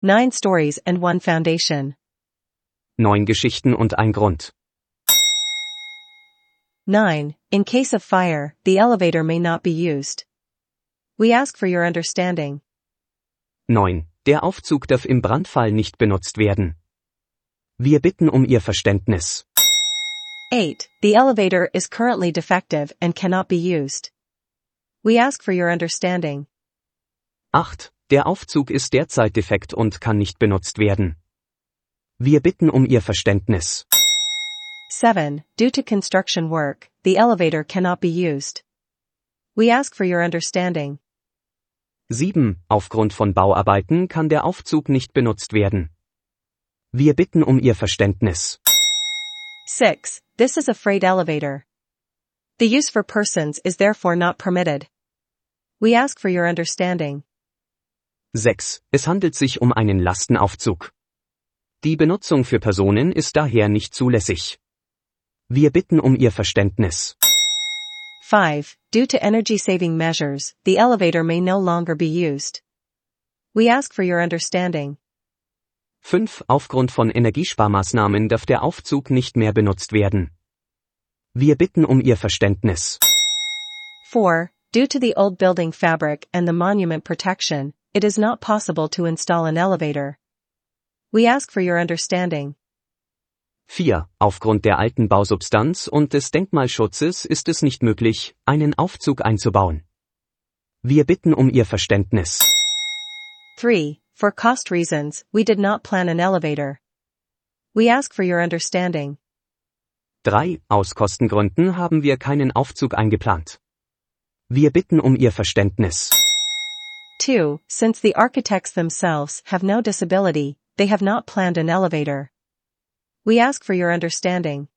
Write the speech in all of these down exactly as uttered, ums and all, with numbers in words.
Nine stories and one foundation. Neun Geschichten und ein Grund. nine. In case of fire, the elevator may not be used. We ask for your understanding. neun. Der Aufzug darf im Brandfall nicht benutzt werden. Wir bitten um Ihr Verständnis. eight. The elevator is currently defective and cannot be used. We ask for your understanding. acht. Der Aufzug ist derzeit defekt und kann nicht benutzt werden. Wir bitten um Ihr Verständnis. seven. Due to construction work, the elevator cannot be used. We ask for your understanding. sieben. Aufgrund von Bauarbeiten kann der Aufzug nicht benutzt werden. Wir bitten um Ihr Verständnis. six. This is a freight elevator. The use for persons is therefore not permitted. We ask for your understanding. sechs. Es handelt sich um einen Lastenaufzug. Die Benutzung für Personen ist daher nicht zulässig. Wir bitten um Ihr Verständnis. five. Due to energy-saving measures, the elevator may no longer be used. We ask for your understanding. fünf. Aufgrund von Energiesparmaßnahmen darf der Aufzug nicht mehr benutzt werden. Wir bitten um Ihr Verständnis. four. Due to the old building fabric and the monument protection, it is not possible to install an elevator. We ask for your understanding. vier. Aufgrund der alten Bausubstanz und des Denkmalschutzes ist es nicht möglich, einen Aufzug einzubauen. Wir bitten um Ihr Verständnis. three. For cost reasons, we did not plan an elevator. We ask for your understanding. drei. Aus Kostengründen haben wir keinen Aufzug eingeplant. Wir bitten um Ihr Verständnis. two. Since the architects themselves have no disability, they have not planned an elevator. We ask for your understanding.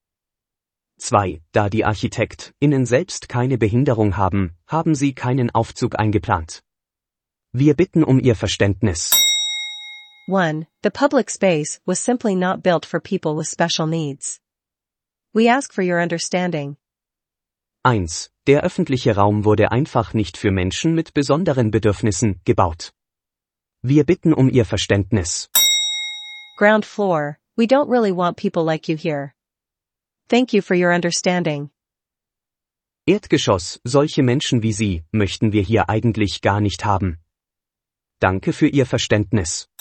zwei. Da die ArchitektInnen selbst keine Behinderung haben, haben sie keinen Aufzug eingeplant. Wir bitten um Ihr Verständnis. one. The public space was simply not built for people with special needs. We ask for your understanding. eins. Der öffentliche Raum wurde einfach nicht für Menschen mit besonderen Bedürfnissen gebaut. Wir bitten um Ihr Verständnis. Ground floor, we don't really want people like you here. Thank you for your understanding. Erdgeschoss, solche Menschen wie Sie, möchten wir hier eigentlich gar nicht haben. Danke für Ihr Verständnis.